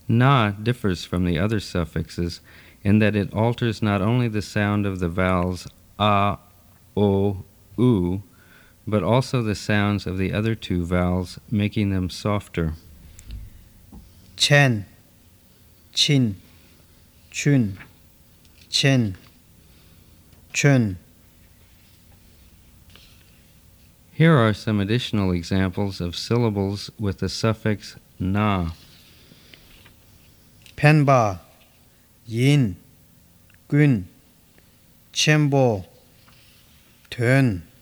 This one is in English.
Na differs from the other suffixes in that it alters not only the sound of the vowels a, o, u, but also the sounds of the other two vowels, making them softer. เช่นชินชุนเช่นชุน Here are some additional examples of syllables with the suffix na. เพนบายินกุนเชมโบเทิน